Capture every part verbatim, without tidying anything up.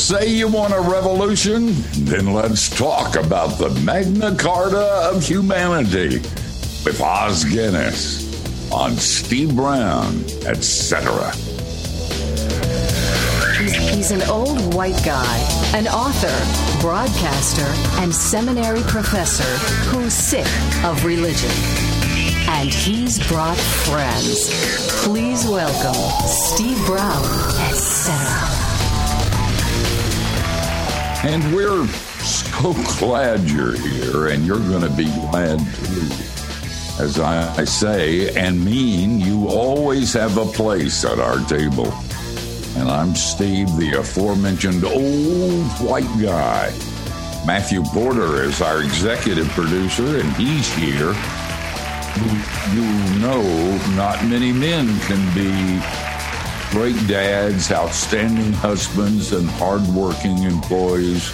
say you want a revolution? Then let's talk about the Magna Carta of Humanity with Os Guinness on Steve Brown, et cetera. He's, he's an old white guy, an author, broadcaster, and seminary professor who's sick of religion. And he's brought friends. Please welcome Steve Brown, et cetera. And we're so glad you're here, and you're going to be glad too. As I, I say and mean, you always have a place at our table. And I'm Steve, the aforementioned old white guy. Matthew Porter is our executive producer, and he's here. You know, not many men can be great dads, outstanding husbands, and hardworking employees.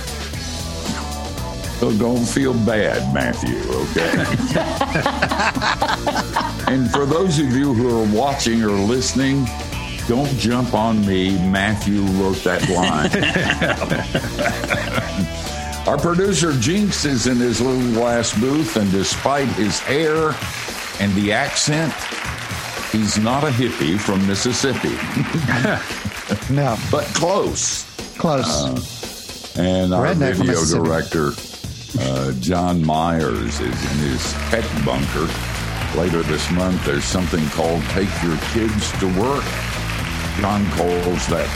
So don't feel bad, Matthew, okay? And for those of you who are watching or listening, don't jump on me. Matthew wrote that line. Our producer, Jinx, is in his little glass booth, and despite his hair and the accent, he's not a hippie from Mississippi. No. But close. Close. Uh, and our Redneck from video Mississippi. director, uh, John Myers, is in his pet bunker. Later this month, there's something called Take Your Kids to Work. John calls that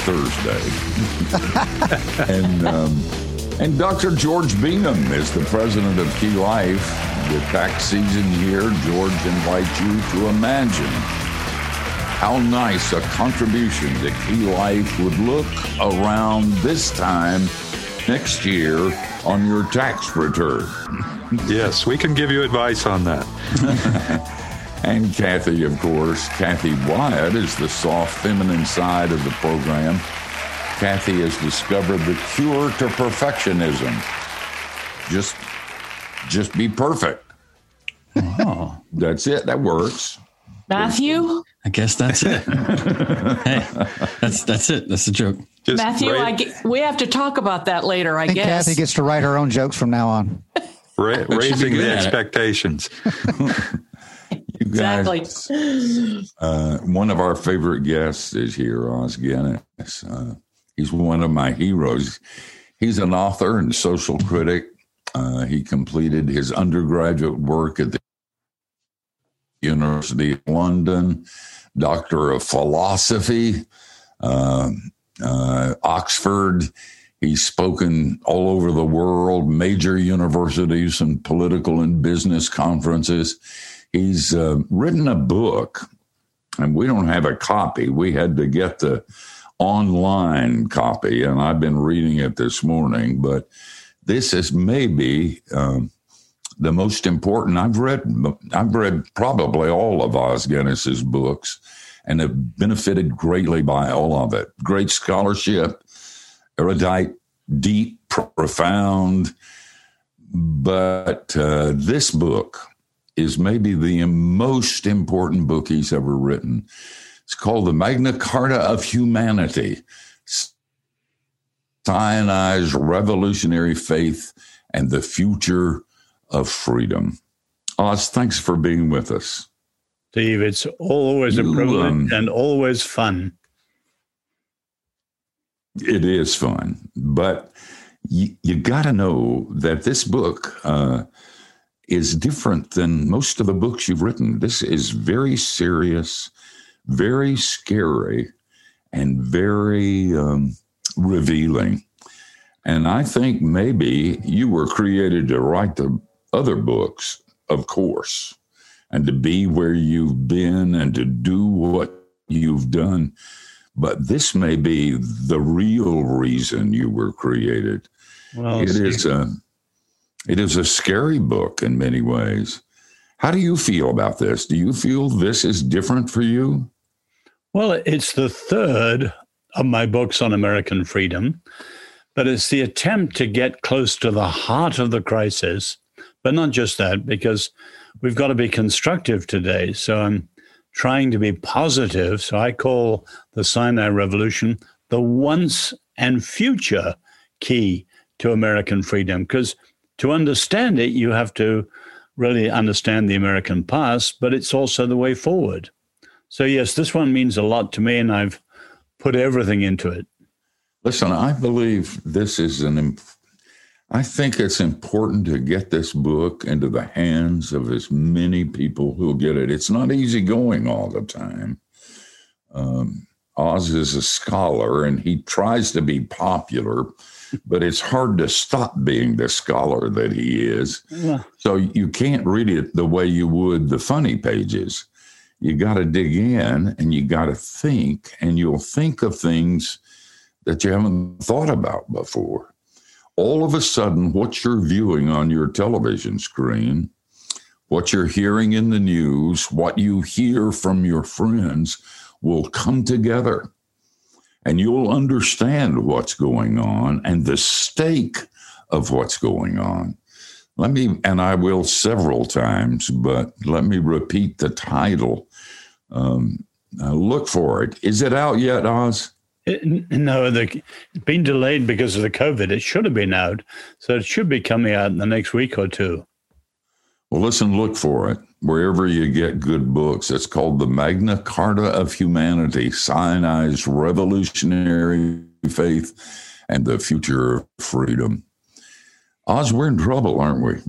Thursday. and um, and Doctor George Bingham is the president of Key Life. With tax season here, George invites you to imagine how nice a contribution to Key Life would look around this time next year on your tax return. Yes, we can give you advice on that. And Kathy, of course. Kathy Wyatt is the soft, feminine side of the program. Kathy has discovered the cure to perfectionism. Just, just be perfect. Oh. That's it. That works. Matthew? I guess that's it. Hey, that's that's it. That's the joke. Just Matthew, ra- I get, we have to talk about that later, I, I think guess. Kathy gets to write her own jokes from now on. ra- raising good the at it. expectations. You guys, Exactly. uh, one of our favorite guests is here, Os Guinness. Uh, he's one of my heroes. He's an author and social critic. Uh, he completed his undergraduate work at the University of London, Doctor of Philosophy, uh, uh, Oxford. He's spoken all over the world, major universities and political and business conferences. He's uh, written a book, and we don't have a copy. We had to get the online copy, and I've been reading it this morning. But this is maybe um, the most important. I've read. I've read probably all of Os Guinness's books, and have benefited greatly by all of it. Great scholarship, erudite, deep, profound. But uh, this book is maybe the most important book he's ever written. It's called The Magna Carta of Humanity, Sinai's Revolutionary Faith and the Future of Freedom. Oz, thanks for being with us. Steve, it's always a You, privilege um, and always fun. It is fun, but you, you got to know that this book uh, is different than most of the books you've written. This is very serious, very scary, and very um, revealing. And I think maybe you were created to write the other books, of course, and to be where you've been and to do what you've done. But this may be the real reason you were created. Well, It Steve, is a, it is a scary book in many ways. How do you feel about this? Do you feel this is different for you? Well, it's the third of my books on American freedom, but it's the attempt to get close to the heart of the crisis. But not just that, because we've got to be constructive today. So I'm trying to be positive. So I call the Sinai Revolution the once and future key to American freedom. Because to understand it, you have to really understand the American past, but it's also the way forward. So, yes, this one means a lot to me, and I've put everything into it. Listen, I believe this is an, I think it's important to get this book into the hands of as many people who'll get it. It's not easy going all the time. Um, Os is a scholar, and he tries to be popular, but it's hard to stop being the scholar that he is. Yeah. So you can't read it the way you would the funny pages. You got to dig in, and you got to think, and you'll think of things that you haven't thought about before. All of a sudden, what you're viewing on your television screen, what you're hearing in the news, what you hear from your friends will come together, and you'll understand what's going on and the stake of what's going on. Let me, and I will several times, but let me repeat the title. Um, uh, look for it. Is it out yet, Os? It, no, the, it's been delayed because of the COVID. It should have been out, so it should be coming out in the next week or two. Well, listen, look for it wherever you get good books. It's called The Magna Carta of Humanity, Sinai's Revolutionary Faith and the Future of Freedom. Os, we're in trouble, aren't we?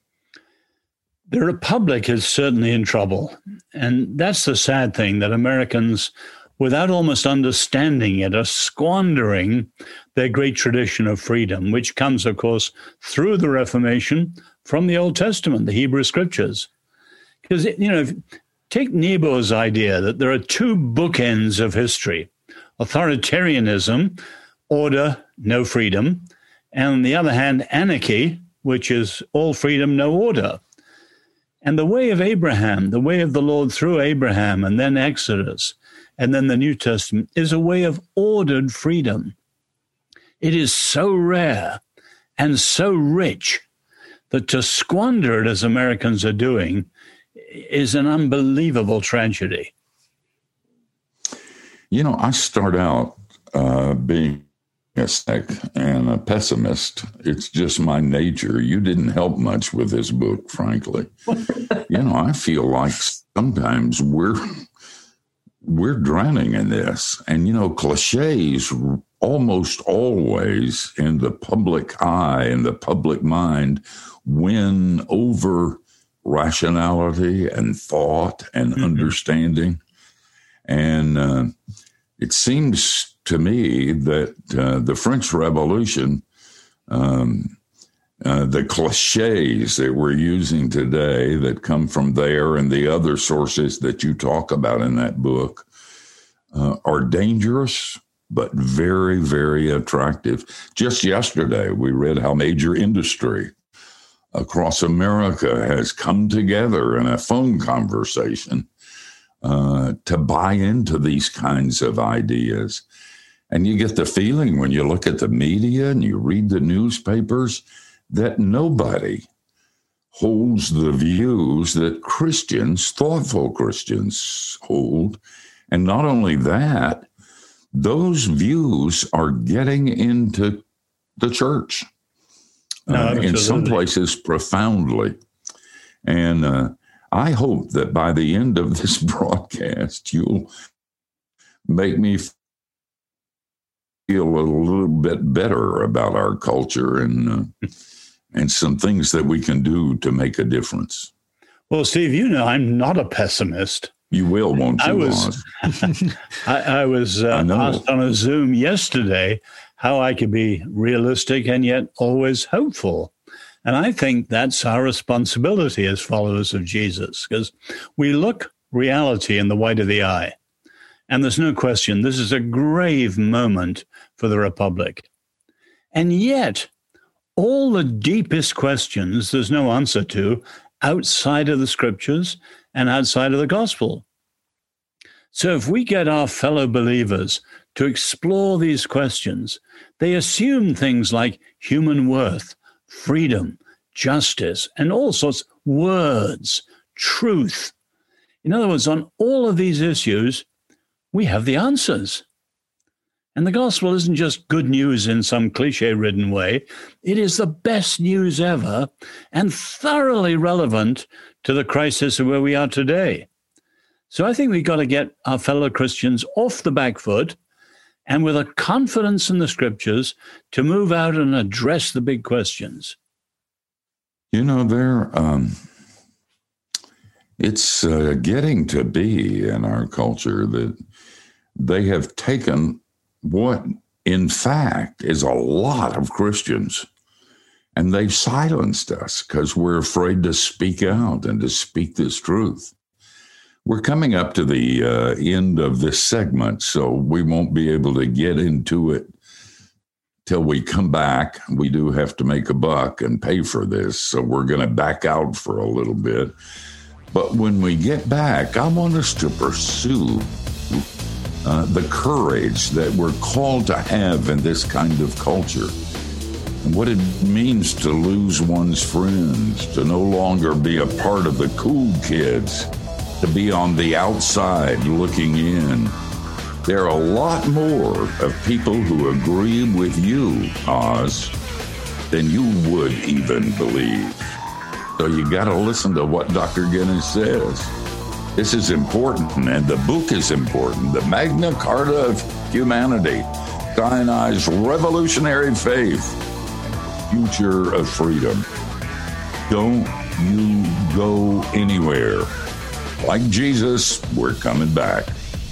The Republic is certainly in trouble. And that's the sad thing, that Americans, without almost understanding it, are squandering their great tradition of freedom, which comes, of course, through the Reformation from the Old Testament, the Hebrew Scriptures. Because, you know, take Niebuhr's idea that there are two bookends of history: authoritarianism, order, no freedom, and on the other hand, anarchy, which is all freedom, no order. And the way of Abraham, the way of the Lord through Abraham, and then Exodus, and then the New Testament, is a way of ordered freedom. It is so rare and so rich that to squander it, as Americans are doing, is an unbelievable tragedy. You know, I start out uh, being a cynic and a pessimist. It's just my nature. You didn't help much with this book, frankly. You know, I feel like sometimes we're we're drowning in this. And, you know, cliches almost always in the public eye and the public mind win over rationality and thought and mm-hmm. understanding. And uh, it seems to me that uh, the French Revolution, um, uh, the cliches that we're using today that come from there and the other sources that you talk about in that book uh, are dangerous, but very, very attractive. Just yesterday, we read how major industry across America has come together in a phone conversation uh, to buy into these kinds of ideas. And you get the feeling when you look at the media and you read the newspapers that nobody holds the views that Christians, thoughtful Christians, hold. And not only that, those views are getting into the church. No, uh, in some places profoundly. And uh, I hope that by the end of this broadcast, you'll make me feel a little bit better about our culture and uh, and some things that we can do to make a difference. Well, Steve, you know I'm not a pessimist. You will, won't you? I was, I, I was uh, I asked on a Zoom yesterday how I could be realistic and yet always hopeful. And I think that's our responsibility as followers of Jesus, because we look reality in the white of the eye. And there's no question, this is a grave moment for the Republic. And yet, all the deepest questions there's no answer to outside of the Scriptures and outside of the gospel. So if we get our fellow believers to explore these questions, they assume things like human worth, freedom, justice, and all sorts of words, truth. In other words, on all of these issues, we have the answers. And the gospel isn't just good news in some cliche-ridden way. It is the best news ever and thoroughly relevant to the crisis of where we are today. So I think we've got to get our fellow Christians off the back foot and with a confidence in the scriptures to move out and address the big questions. You know, there, um, it's uh, getting to be in our culture that they have taken what, in fact, is a lot of Christians, and they've silenced us because we're afraid to speak out and to speak this truth. We're coming up to the uh, end of this segment, so we won't be able to get into it till we come back. We do have to make a buck and pay for this, so we're going to back out for a little bit. But when we get back, I want us to pursue uh, the courage that we're called to have in this kind of culture, and what it means to lose one's friends, to no longer be a part of the cool kids, to be on the outside looking in. There are a lot more of people who agree with you, Oz, than you would even believe. So you got to listen to what Doctor Guinness says. This is important, and the book is important. The Magna Carta of Humanity, Sinai's revolutionary faith, future of freedom. Don't you go anywhere. Like Jesus, we're coming back.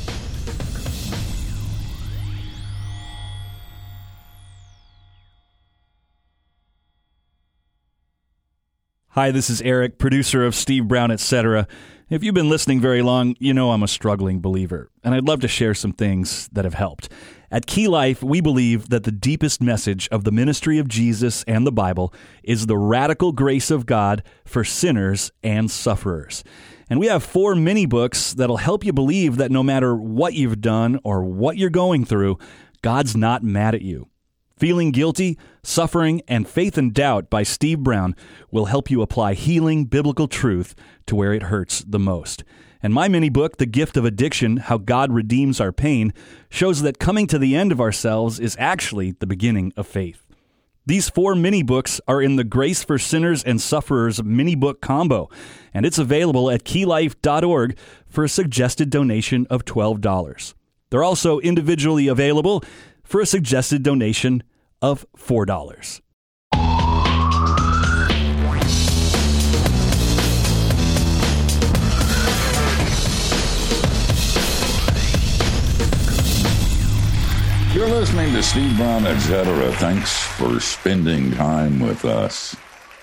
Hi, this is Eric, producer of Steve Brown, et cetera. If you've been listening very long, you know I'm a struggling believer, and I'd love to share some things that have helped. At Key Life, we believe that the deepest message of the ministry of Jesus and the Bible is the radical grace of God for sinners and sufferers. And we have four mini books that'll help you believe that no matter what you've done or what you're going through, God's not mad at you. Feeling Guilty, Suffering, and Faith and Doubt by Steve Brown will help you apply healing biblical truth to where it hurts the most. And my mini book, The Gift of Addiction, How God Redeems Our Pain, shows that coming to the end of ourselves is actually the beginning of faith. These four mini books are in the Grace for Sinners and Sufferers mini book combo, and it's available at key life dot org for a suggested donation of twelve dollars. They're also individually available for a suggested donation of four dollars. You're listening to Steve Brown, et cetera. Thanks for spending time with us.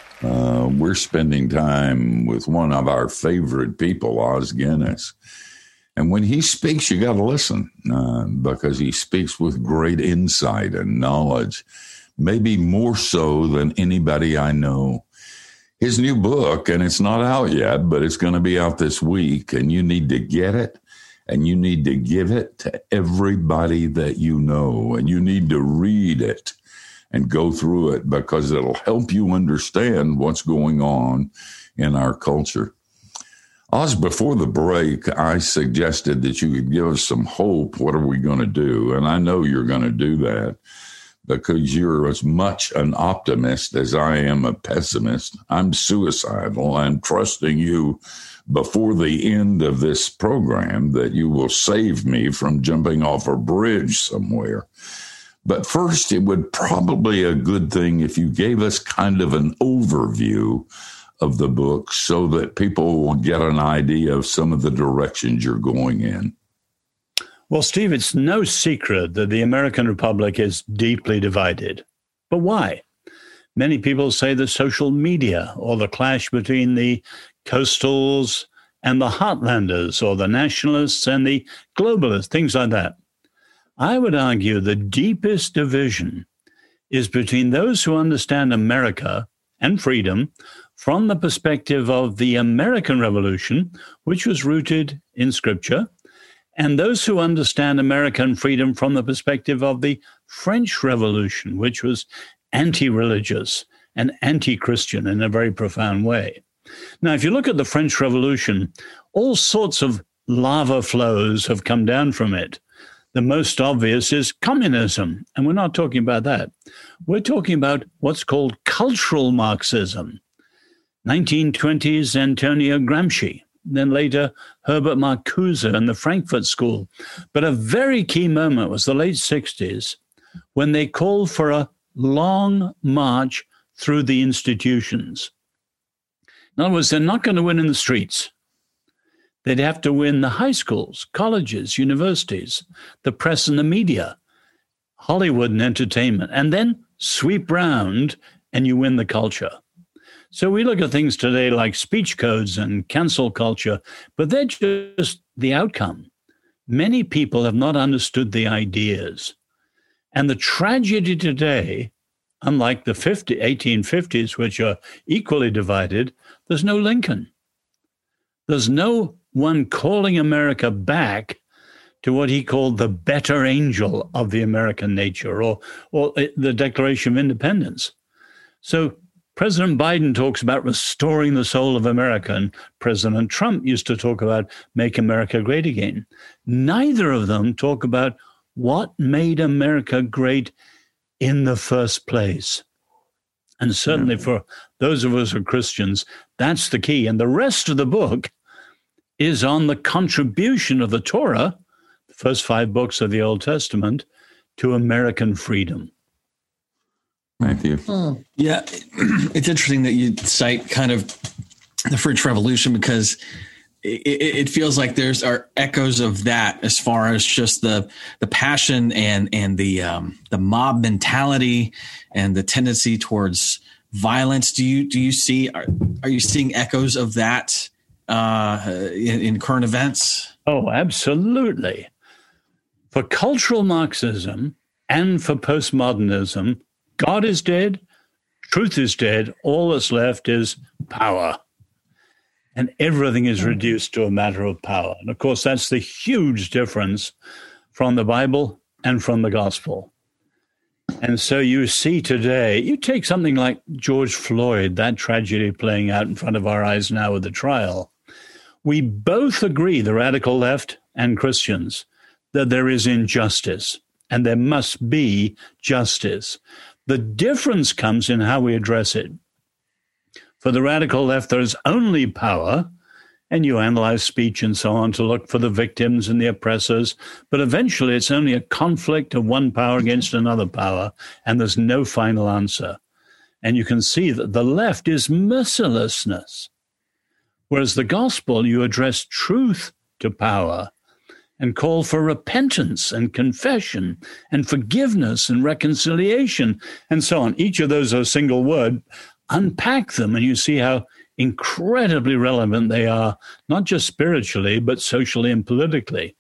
Uh, we're spending time with one of our favorite people, Oz Guinness. And when he speaks, you got to listen uh, because he speaks with great insight and knowledge, maybe more so than anybody I know. His new book, and it's not out yet, but it's going to be out this week, and you need to get it. And you need to give it to everybody that you know. And you need to read it and go through it because it'll help you understand what's going on in our culture. Oz, before the break, I suggested that you could give us some hope. What are we going to do? And I know you're going to do that because you're as much an optimist as I am a pessimist. I'm suicidal. I'm trusting you before the end of this program that you will save me from jumping off a bridge somewhere. But first, it would probably be a good thing if you gave us kind of an overview of the book so that people will get an idea of some of the directions you're going in. Well, Steve, it's no secret that the American Republic is deeply divided. But why? Many people say the social media or the clash between the coastals and the heartlanders or the nationalists and the globalists, things like that. I would argue the deepest division is between those who understand America and freedom from the perspective of the American Revolution, which was rooted in Scripture, and those who understand American freedom from the perspective of the French Revolution, which was anti-religious and anti-Christian in a very profound way. Now, if you look at the French Revolution, all sorts of lava flows have come down from it. The most obvious is communism, and we're not talking about that. We're talking about what's called cultural Marxism. nineteen twenties, Antonio Gramsci, then later Herbert Marcuse and the Frankfurt School. But a very key moment was the late sixties, when they called for a long march through the institutions. In other words, they're not going to win in the streets. They'd have to win the high schools, colleges, universities, the press and the media, Hollywood and entertainment, and then sweep round and you win the culture. So we look at things today like speech codes and cancel culture, but they're just the outcome. Many people have not understood the ideas. And the tragedy today, unlike the eighteen fifties, which are equally divided, there's no Lincoln. There's no one calling America back to what he called the better angel of the American nature, or, or the Declaration of Independence. So President Biden talks about restoring the soul of America, and President Trump used to talk about make America great again. Neither of them talk about what made America great in the first place. And certainly for those of us who are Christians, that's the key. And the rest of the book is on the contribution of the Torah, the first five books of the Old Testament, to American freedom. Matthew. Hmm. Yeah, it's interesting that you cite kind of the French Revolution, because it, it feels like there's are echoes of that as far as just the the passion and and the um, the mob mentality and the tendency towards violence. Do you do you see are, are you seeing echoes of that uh, in, in current events? Oh, absolutely. For cultural Marxism and for postmodernism, God is dead, truth is dead, all that's left is power. And everything is reduced to a matter of power. And of course, that's the huge difference from the Bible and from the gospel. And so you see today, you take something like George Floyd, that tragedy playing out in front of our eyes now with the trial. We both agree, the radical left and Christians, that there is injustice and there must be justice. The difference comes in how we address it. For the radical left, there is only power, and you analyze speech and so on to look for the victims and the oppressors, but eventually it's only a conflict of one power against another power, and there's no final answer. And you can see that the left is mercilessness, whereas the gospel, you address truth to power and call for repentance and confession and forgiveness and reconciliation and so on. Each of those are a single word. Unpack them and you see how incredibly relevant they are, not just spiritually, but socially and politically.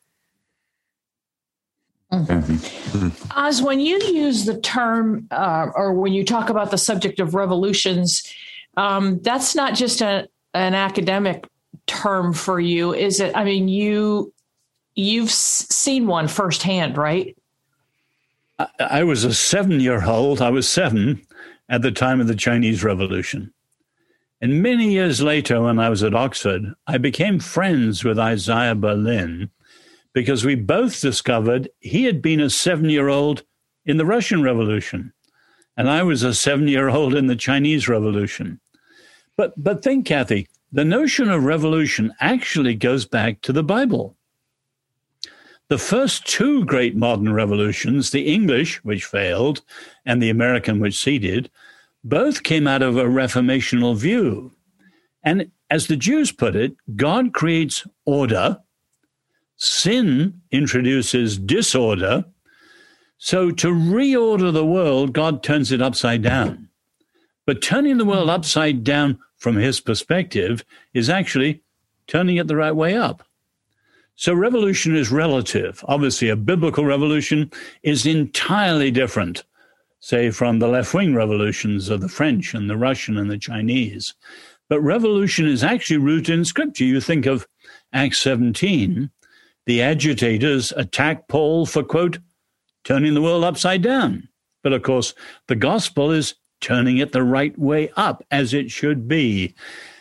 Mm-hmm. Oz, when you use the term uh, or when you talk about the subject of revolutions, um, that's not just a, an academic term for you, is it? I mean, you, you've seen one firsthand, right? I, I was a seven-year-old. I was seven at the time of the Chinese Revolution. And many years later, when I was at Oxford, I became friends with Isaiah Berlin because we both discovered he had been a seven-year-old in the Russian Revolution, and I was a seven-year-old in the Chinese Revolution. But, but think, Kathy, the notion of revolution actually goes back to the Bible. The first two great modern revolutions, the English, which failed, and the American, which succeeded, both came out of a reformational view. And as the Jews put it, God creates order, sin introduces disorder. So to reorder the world, God turns it upside down. But turning the world upside down from his perspective is actually turning it the right way up. So revolution is relative. Obviously, a biblical revolution is entirely different, say, from the left-wing revolutions of the French and the Russian and the Chinese. But revolution is actually rooted in Scripture. You think of Acts seventeen, the agitators attack Paul for, quote, turning the world upside down. But, of course, the gospel is turning it the right way up, as it should be.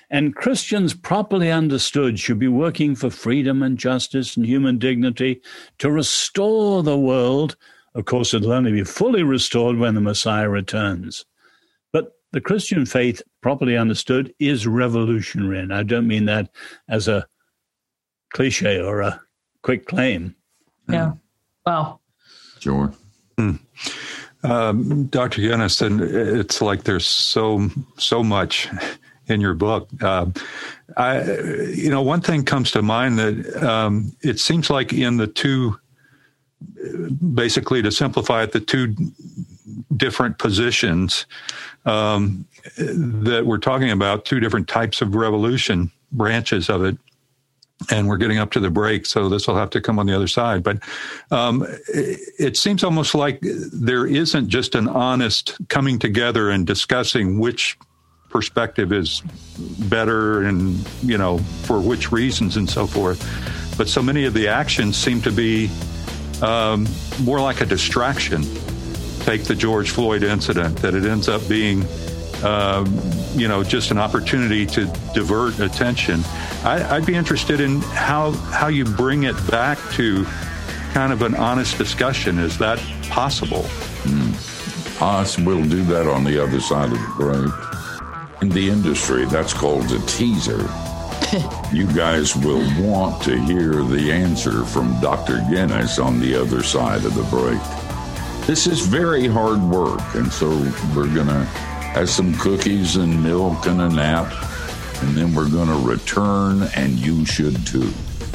And Christians, properly understood, should be working for freedom and justice and human dignity to restore the world. Of course, it'll only be fully restored when the Messiah returns. But the Christian faith, properly understood, is revolutionary. And I don't mean that as a cliche or a quick claim. Yeah. Wow. Sure. Mm. Um, Doctor Guinness, and it's like there's so, so much in your book. Uh, I, you know, one thing comes to mind that um, it seems like in the two, basically to simplify it, the two different positions um, that we're talking about, two different types of revolution, branches of it. And we're getting up to the break, so this will have to come on the other side. But um, it, it seems almost like there isn't just an honest coming together and discussing which perspective is better and, you know, for which reasons and so forth. But so many of the actions seem to be um, more like a distraction. Take the George Floyd incident, that it ends up being Um, you know, just an opportunity to divert attention. I, I'd be interested in how how you bring it back to kind of an honest discussion. Is that possible? Mm. Us will do that on the other side of the break. In the industry, that's called a teaser. You guys will want to hear the answer from Doctor Guinness on the other side of the break. This is very hard work, and so we're going to have some cookies and milk and a nap, and then we're going to return, and you should too.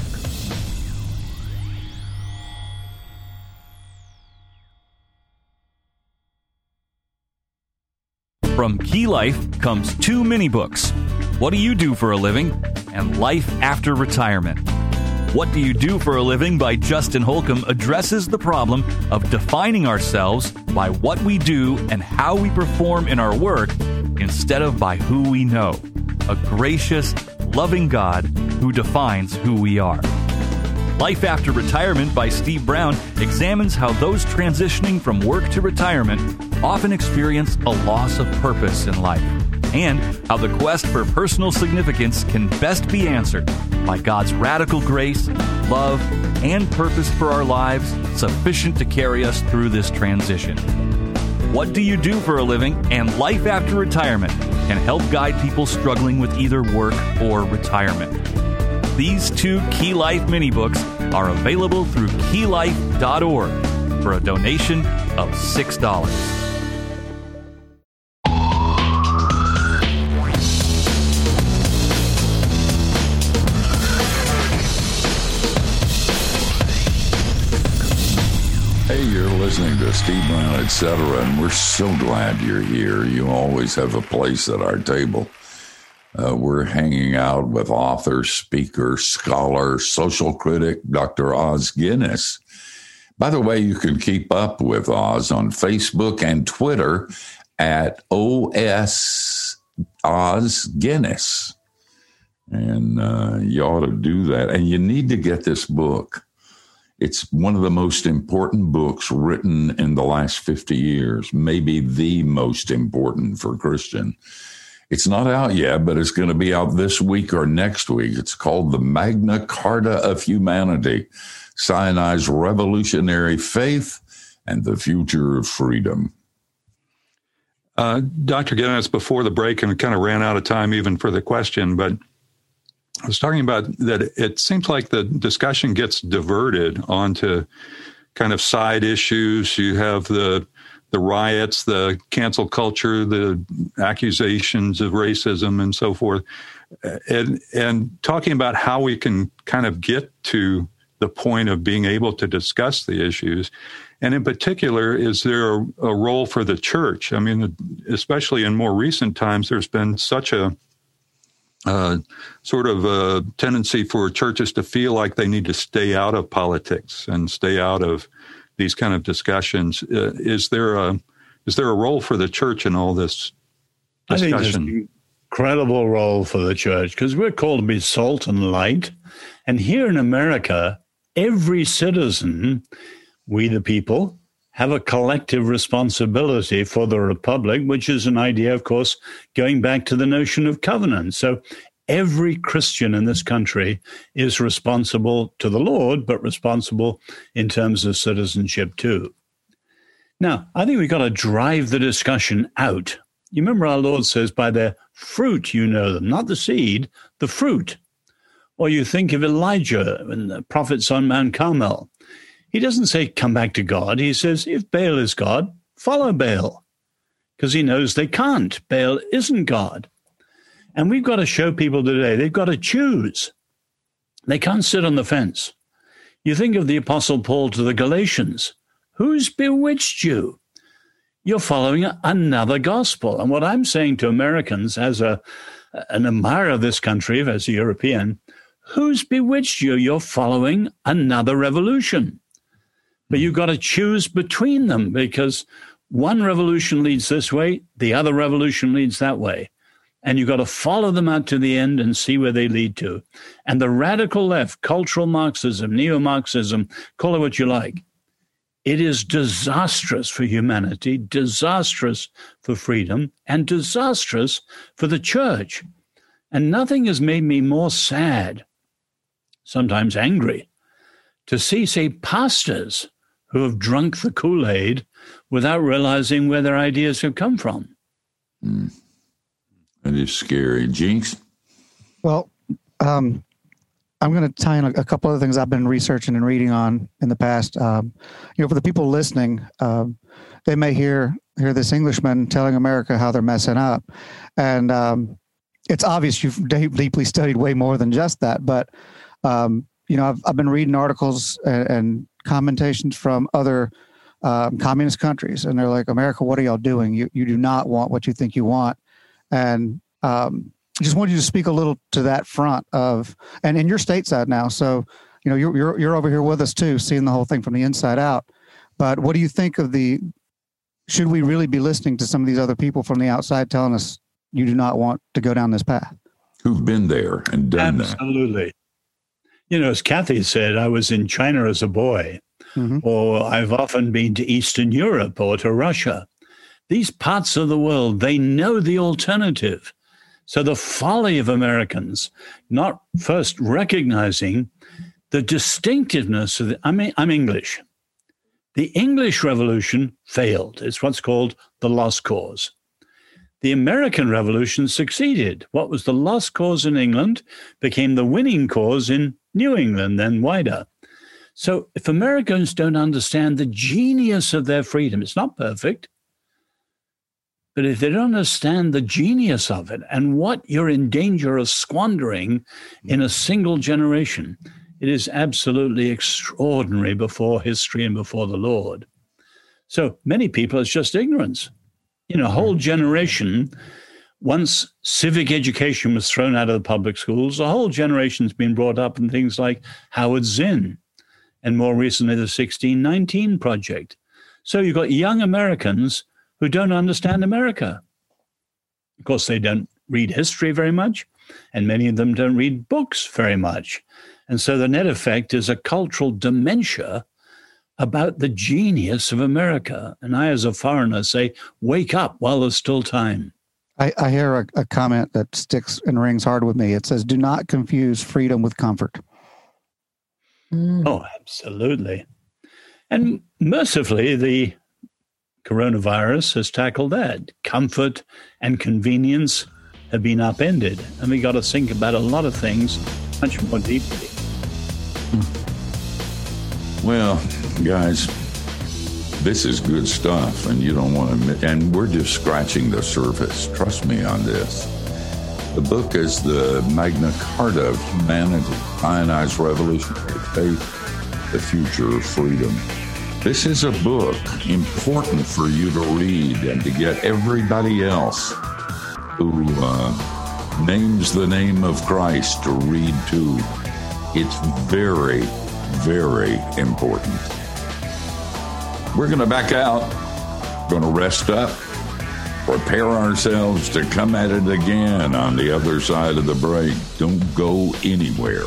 From Key Life comes two mini books, What Do You Do for a Living? And Life After Retirement. What Do You Do for a Living by Justin Holcomb addresses the problem of defining ourselves by what we do and how we perform in our work instead of by who we know. A gracious, loving God who defines who we are. Life After Retirement by Steve Brown examines how those transitioning from work to retirement often experience a loss of purpose in life, and how the quest for personal significance can best be answered by God's radical grace, love, and purpose for our lives sufficient to carry us through this transition. What Do You Do for a Living? And Life After Retirement can help guide people struggling with either work or retirement. These two Key Life mini books are available through key life dot org for a donation of six dollars. Hey, you're listening to Steve Brown, et cetera, and we're so glad you're here. You always have a place at our table. Uh, we're hanging out with author, speaker, scholar, social critic, Doctor Os Guinness. By the way, you can keep up with Oz on Facebook and Twitter at O S Os Guinness. And uh, you ought to do that. And you need to get this book. It's one of the most important books written in the last fifty years, maybe the most important for Christian. It's not out yet, but it's going to be out this week or next week. It's called The Magna Carta of Humanity, Sinai's Revolutionary Faith and the Future of Freedom. Uh, Doctor Guinness, before the break, and we kind of ran out of time even for the question, but I was talking about that it seems like the discussion gets diverted onto kind of side issues. You have the the riots, the cancel culture, the accusations of racism and so forth, and and talking about how we can kind of get to the point of being able to discuss the issues. And in particular, is there a, a role for the church? I mean, especially in more recent times, there's been such a Uh, sort of a tendency for churches to feel like they need to stay out of politics and stay out of these kind of discussions. Uh, is there a is there a role for the church in all this discussion? I think there's an incredible role for the church because we're called to be salt and light. And here in America, every citizen, we the people, have a collective responsibility for the republic, which is an idea, of course, going back to the notion of covenant. So every Christian in this country is responsible to the Lord, but responsible in terms of citizenship too. Now, I think we've got to drive the discussion out. You remember our Lord says, by their fruit you know them, not the seed, the fruit. Or you think of Elijah and the prophets on Mount Carmel. He doesn't say, come back to God. He says, if Baal is God, follow Baal. Because he knows they can't. Baal isn't God. And we've got to show people today, they've got to choose. They can't sit on the fence. You think of the Apostle Paul to the Galatians. Who's bewitched you? You're following another gospel. And what I'm saying to Americans as a an admirer of this country, as a European, who's bewitched you? You're following another revolution. But you've got to choose between them, because one revolution leads this way, the other revolution leads that way. And you've got to follow them out to the end and see where they lead to. And the radical left, cultural Marxism, neo-Marxism, call it what you like, it is disastrous for humanity, disastrous for freedom, and disastrous for the church. And nothing has made me more sad, sometimes angry, to see, say, pastors who have drunk the Kool-Aid without realizing where their ideas have come from. Mm. That is scary. Jinx? Well, um, I'm going to tie in a, a couple of things I've been researching and reading on in the past. Um, you know, for the people listening, um, they may hear hear this Englishman telling America how they're messing up. And um, it's obvious you've deep, deeply studied way more than just that. But, um, you know, I've, I've been reading articles and, and commentations from other um, communist countries. And they're like, America, what are y'all doing? You, you do not want what you think you want. And um, I just wanted you to speak a little to that front of, and in your stateside now. So, you know, you're, you're, you're over here with us too, seeing the whole thing from the inside out. But what do you think of the, should we really be listening to some of these other people from the outside telling us you do not want to go down this path? Who've been there and done Absolutely. that. Absolutely. You know, as Kathy said, I was in China as a boy, mm-hmm. or I've often been to Eastern Europe or to Russia. These parts of the world, they know the alternative. So the folly of Americans not first recognizing the distinctiveness of the, I mean, I'm English. The English Revolution failed. It's what's called the lost cause. The American Revolution succeeded. What was the lost cause in England became the winning cause in New England, then wider. So if Americans don't understand the genius of their freedom, it's not perfect, but if they don't understand the genius of it and what you're in danger of squandering in a single generation, it is absolutely extraordinary before history and before the Lord. So many people, it's just ignorance. You know, a whole generation, once civic education was thrown out of the public schools, a whole generation's been brought up in things like Howard Zinn and more recently the sixteen nineteen Project. So you've got young Americans who don't understand America. Of course, they don't read history very much, and many of them don't read books very much. And so the net effect is a cultural dementia about the genius of America. And I, as a foreigner, say, wake up while there's still time. I, I hear a, a comment that sticks and rings hard with me. It says, do not confuse freedom with comfort. Mm. Oh, absolutely. And mercifully, the coronavirus has tackled that. Comfort and convenience have been upended. And we got to think about a lot of things much more deeply. Well, guys, this is good stuff, and you don't want to admit, and we're just scratching the surface. Trust me on this. The book is the Magna Carta of Humanity, Ionized Revolutionary Faith, The Future of Freedom. This is a book important for you to read and to get everybody else who uh, names the name of Christ to read too. It's very, very important. We're going to back out, going to rest up, prepare ourselves to come at it again on the other side of the break. Don't go anywhere.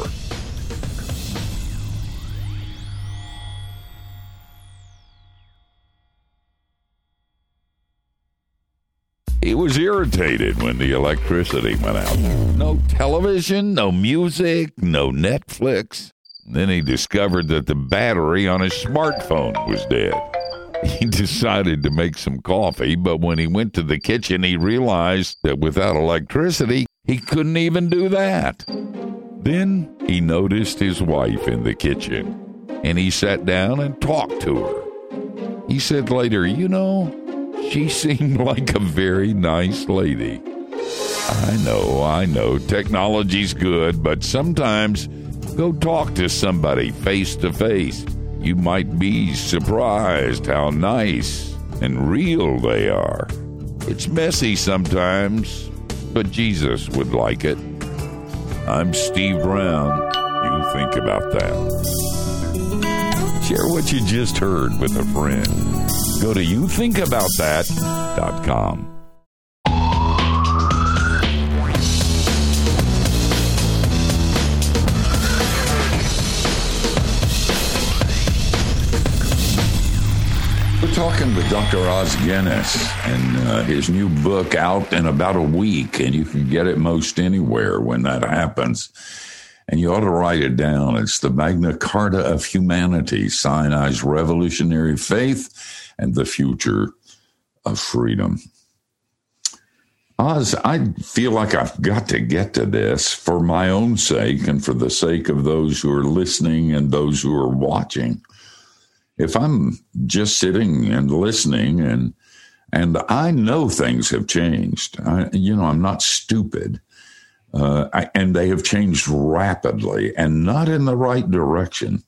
was irritated when the electricity went out. No television, no music, no Netflix. Then he discovered that the battery on his smartphone was dead. He decided to make some coffee, but when he went to the kitchen, he realized that without electricity, he couldn't even do that. Then he noticed his wife in the kitchen, and he sat down and talked to her. He said later, you know, she seemed like a very nice lady. I know, I know, technology's good, but sometimes go talk to somebody face to face. You might be surprised how nice and real they are. It's messy sometimes, but Jesus would like it. I'm Steve Brown. You think about that. Share what you just heard with a friend. Go to you think about that dot com. We're talking with Doctor Os Guinness and uh, his new book out in about a week, and you can get it most anywhere when that happens. And you ought to write it down. It's the Magna Carta of Humanity, Sinai's revolutionary faith and the future of freedom. Oz, I feel like I've got to get to this for my own sake and for the sake of those who are listening and those who are watching. If I'm just sitting and listening and and I know things have changed, I, you know, I'm not stupid. Uh, I, and they have changed rapidly and not in the right direction.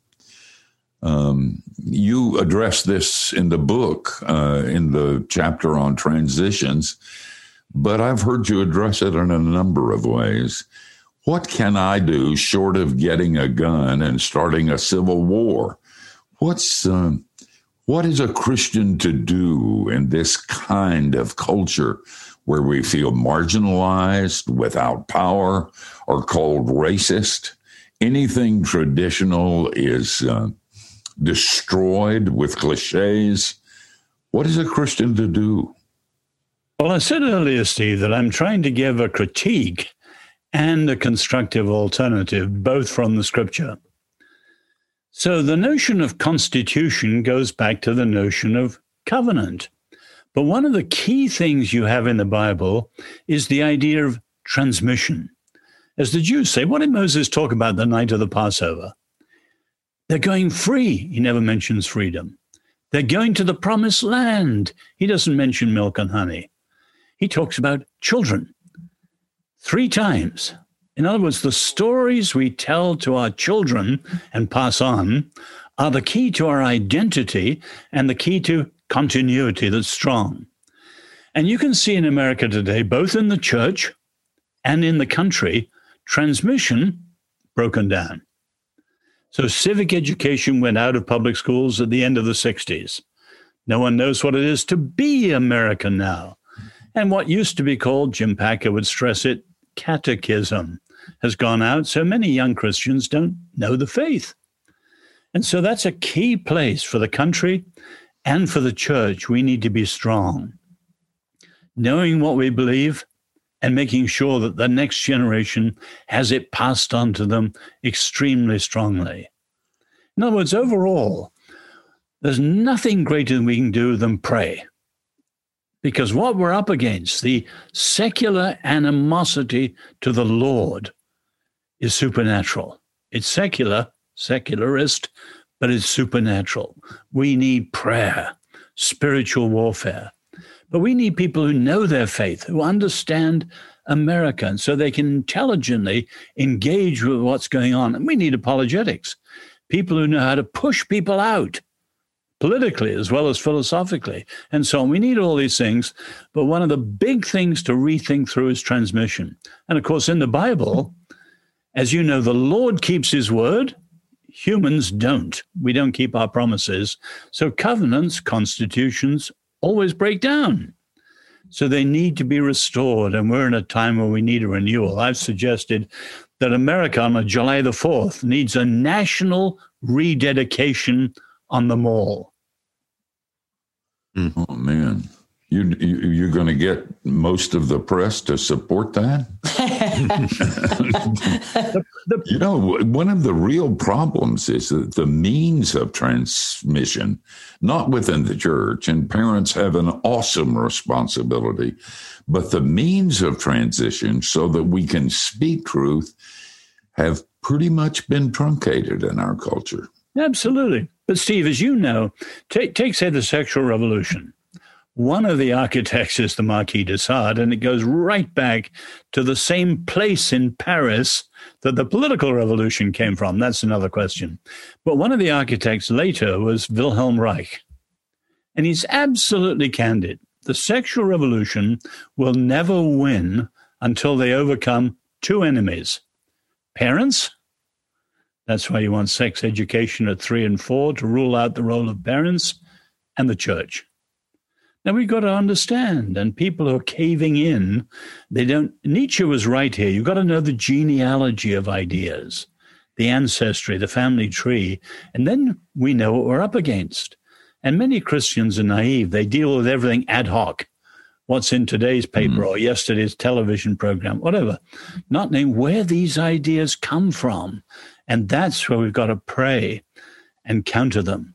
Um, you address this in the book, uh, in the chapter on transitions, but I've heard you address it in a number of ways. What can I do short of getting a gun and starting a civil war? What's uh, what is a Christian to do in this kind of culture where we feel marginalized, without power, or called racist? Anything traditional is uh, destroyed with cliches. What is a Christian to do? Well, I said earlier, Steve, that I'm trying to give a critique and a constructive alternative, both from the scripture. So the notion of constitution goes back to the notion of covenant. But one of the key things you have in the Bible is the idea of transmission. As the Jews say, what did Moses talk about the night of the Passover? They're going free. He never mentions freedom. They're going to the promised land. He doesn't mention milk and honey. He talks about children three times. In other words, the stories we tell to our children and pass on are the key to our identity and the key to continuity that's strong. And you can see in America today, both in the church and in the country, transmission broken down. So civic education went out of public schools at the end of the sixties. No one knows what it is to be American now. And what used to be called, Jim Packer would stress it, catechism, has gone out, so many young Christians don't know the faith. And so that's a key place for the country and for the church. We need to be strong, knowing what we believe and making sure that the next generation has it passed on to them extremely strongly. In other words, overall, there's nothing greater than we can do than pray. Because what we're up against, the secular animosity to the Lord, is supernatural. It's secular, secularist, but it's supernatural. We need prayer, spiritual warfare. But we need people who know their faith, who understand America, and so they can intelligently engage with what's going on. And we need apologetics, people who know how to push people out, politically as well as philosophically, and so on. We need all these things, but one of the big things to rethink through is transmission. And of course, in the Bible, as you know, the Lord keeps his word. Humans don't. We don't keep our promises. So covenants, constitutions, always break down. So they need to be restored, and we're in a time where we need a renewal. I've suggested that America on July the fourth needs a national rededication on the mall. Oh, man. You, you you're going to get most of the press to support that? the, the, you know, one of the real problems is that the means of transmission, not within the church, and parents have an awesome responsibility, but the means of transition so that we can speak truth have pretty much been truncated in our culture. Absolutely. But Steve, as you know, take, take say, the sexual revolution. One of the architects is the Marquis de Sade, and it goes right back to the same place in Paris that the political revolution came from. That's another question. But one of the architects later was Wilhelm Reich. And he's absolutely candid. The sexual revolution will never win until they overcome two enemies. Parents. That's why you want sex education at three and four to rule out the role of parents, and the church. Now, we've got to understand, and people who are caving in, they don't, Nietzsche was right here. You've got to know the genealogy of ideas, the ancestry, the family tree, and then we know what we're up against. And many Christians are naive. They deal with everything ad hoc. What's in today's paper mm. or yesterday's television program, whatever, not knowing where these ideas come from. And that's where we've got to pray and counter them.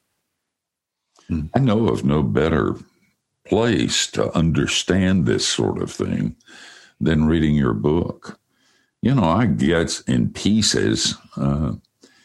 I know of no better place to understand this sort of thing than reading your book. You know, I get in pieces uh,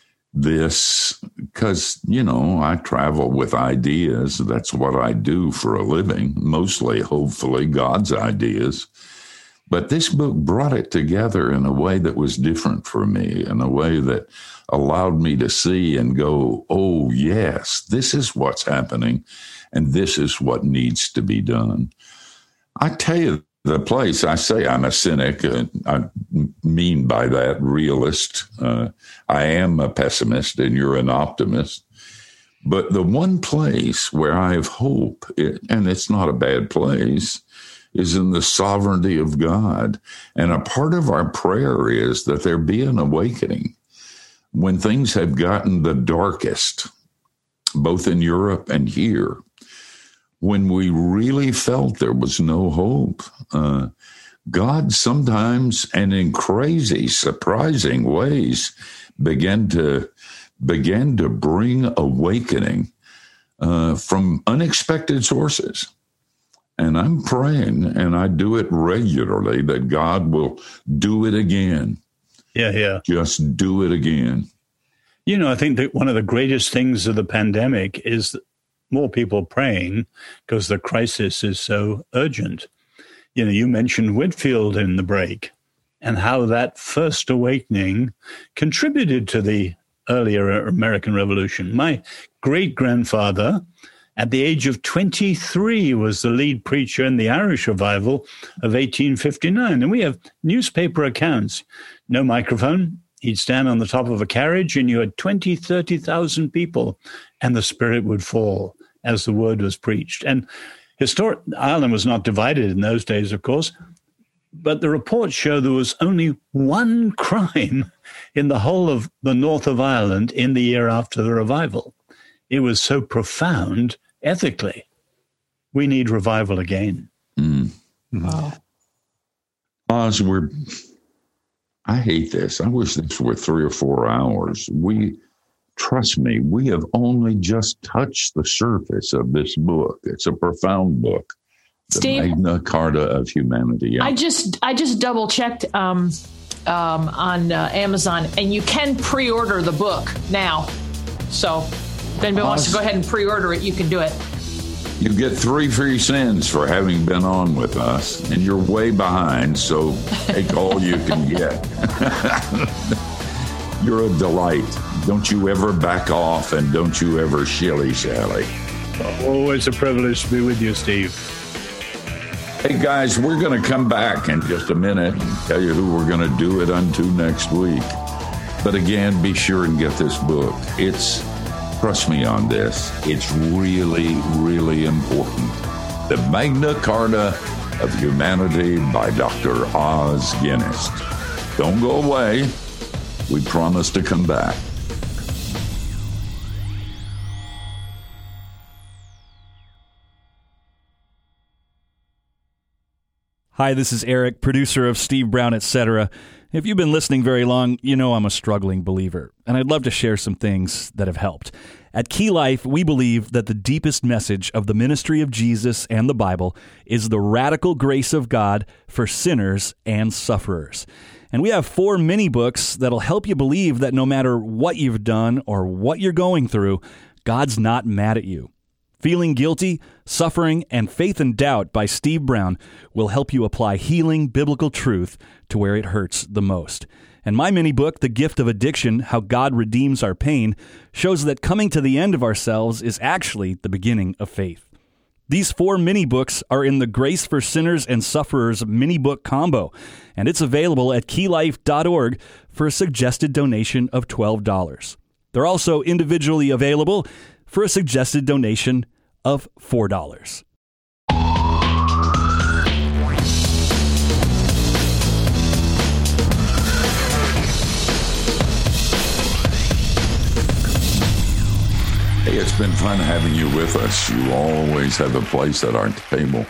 this because, you know, I travel with ideas. That's what I do for a living, mostly, hopefully, God's ideas. But this book brought it together in a way that was different for me, in a way that allowed me to see and go, oh, yes, this is what's happening, and this is what needs to be done. I tell you, the place, I say I'm a cynic. Uh, I mean by that realist. Uh, I am a pessimist, and you're an optimist. But the one place where I have hope, it, and it's not a bad place, is in the sovereignty of God. And a part of our prayer is that there be an awakening when things have gotten the darkest, both in Europe and here, when we really felt there was no hope. Uh, God sometimes, and in crazy, surprising ways, began to began to bring awakening uh, from unexpected sources. And I'm praying, and I do it regularly, that God will do it again. Yeah, yeah. Just do it again. You know, I think that one of the greatest things of the pandemic is more people praying because the crisis is so urgent. You know, you mentioned Whitefield in the break and how that first awakening contributed to the earlier American Revolution. My great-grandfather, at the age of twenty-three, was the lead preacher in the Irish revival of eighteen fifty-nine. And we have newspaper accounts. No microphone. He'd stand on the top of a carriage and you had twenty, thirty thousand people, and the Spirit would fall as the word was preached. And historic, Ireland was not divided in those days, of course, but the reports show there was only one crime in the whole of the north of Ireland in the year after the revival. It was so profound ethically. We need revival again. Mm. Wow. Oz, we're, I hate this. I wish this were three or four hours. We, trust me, we have only just touched the surface of this book. It's a profound book. The Steve, Magna Carta of Humanity. Yeah. I just I just double checked um, um, on uh, Amazon, and you can pre-order the book now. So if anybody wants to go ahead and pre-order it, you can do it. You get three free cents for having been on with us, and you're way behind, so take all you can get. You're a delight. Don't you ever back off, and don't you ever shilly-shally. Always a privilege to be with you, Steve. Hey, guys, we're going to come back in just a minute and tell you who we're going to do it unto next week. But again, be sure and get this book. It's, trust me on this, it's really, really important. The Magna Carta of Humanity by Doctor Os Guinness. Don't go away. We promise to come back. Hi, this is Eric, producer of Steve Brown, et cetera. If you've been listening very long, you know I'm a struggling believer, and I'd love to share some things that have helped. At Key Life, we believe that the deepest message of the ministry of Jesus and the Bible is the radical grace of God for sinners and sufferers. And we have four mini books that'll help you believe that no matter what you've done or what you're going through, God's not mad at you. Feeling Guilty, Suffering, and Faith and Doubt by Steve Brown will help you apply healing biblical truth to where it hurts the most. And my mini book, The Gift of Addiction, How God Redeems Our Pain, shows that coming to the end of ourselves is actually the beginning of faith. These four mini books are in the Grace for Sinners and Sufferers mini book combo, and it's available at key life dot org for a suggested donation of twelve dollars. They're also individually available for a suggested donation of four dollars. Hey, it's been fun having you with us. You always have a place at our table.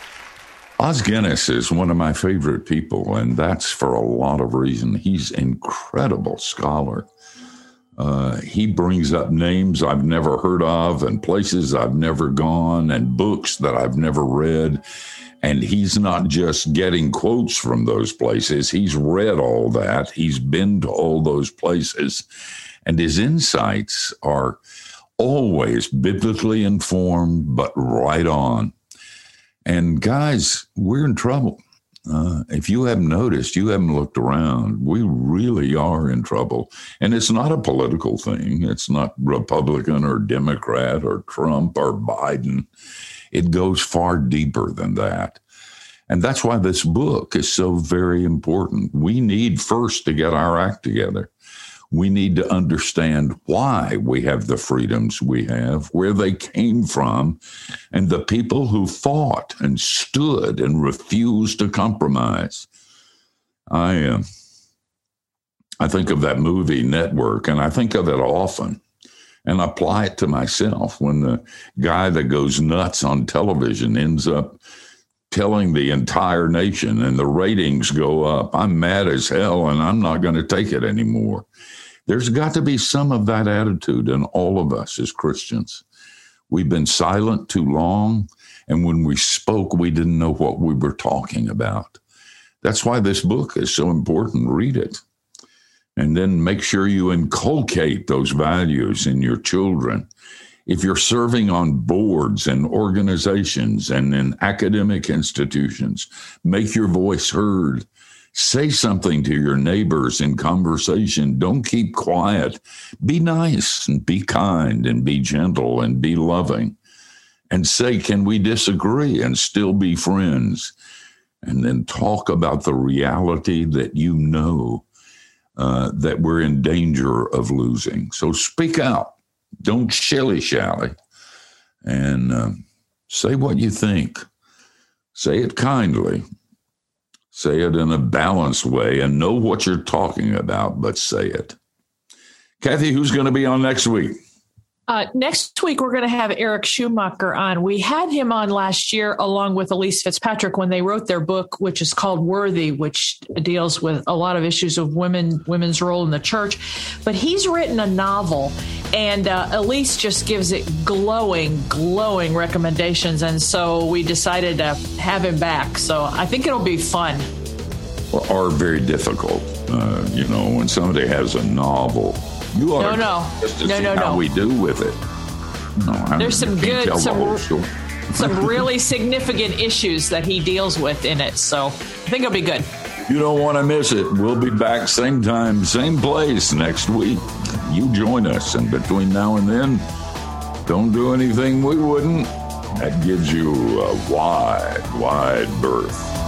Os Guinness is one of my favorite people, and that's for a lot of reasons. He's an incredible scholar. Uh, he brings up names I've never heard of and places I've never gone and books that I've never read. And he's not just getting quotes from those places. He's read all that. He's been to all those places. And his insights are always biblically informed, but right on. And guys, we're in trouble. Uh, if you haven't noticed, you haven't looked around, we really are in trouble. And it's not a political thing. It's not Republican or Democrat or Trump or Biden. It goes far deeper than that. And that's why this book is so very important. We need first to get our act together. We need to understand why we have the freedoms we have, where they came from, and the people who fought and stood and refused to compromise. I, uh, I think of that movie Network, and I think of it often, and apply it to myself. When the guy that goes nuts on television ends up telling the entire nation and the ratings go up, I'm mad as hell and I'm not going to take it anymore. There's got to be some of that attitude in all of us as Christians. We've been silent too long, and when we spoke, we didn't know what we were talking about. That's why this book is so important. Read it. And then make sure you inculcate those values in your children. If you're serving on boards and organizations and in academic institutions, make your voice heard. Say something to your neighbors in conversation. Don't keep quiet. Be nice and be kind and be gentle and be loving. And say, can we disagree and still be friends? And then talk about the reality that you know uh, that we're in danger of losing. So speak out. Don't shilly-shally. And uh, say what you think. Say it kindly. Say it in a balanced way and know what you're talking about, but say it. Kathy, who's going to be on next week? Uh, next week, we're going to have Eric Schumacher on. We had him on last year along with Elise Fitzpatrick when they wrote their book, which is called Worthy, which deals with a lot of issues of women, women's role in the church. But he's written a novel, and uh, Elise just gives it glowing, glowing recommendations. And so we decided to have him back. So I think it'll be fun. Well, are very difficult. Uh, you know, when somebody has a novel, you ought no, to no. just to no, see no, how no. we do with it. No, There's some good, tell some, some, some really significant issues that he deals with in it. So I think it'll be good. You don't want to miss it. We'll be back same time, same place next week. You join us. And between now and then, don't do anything we wouldn't. That gives you a wide, wide berth.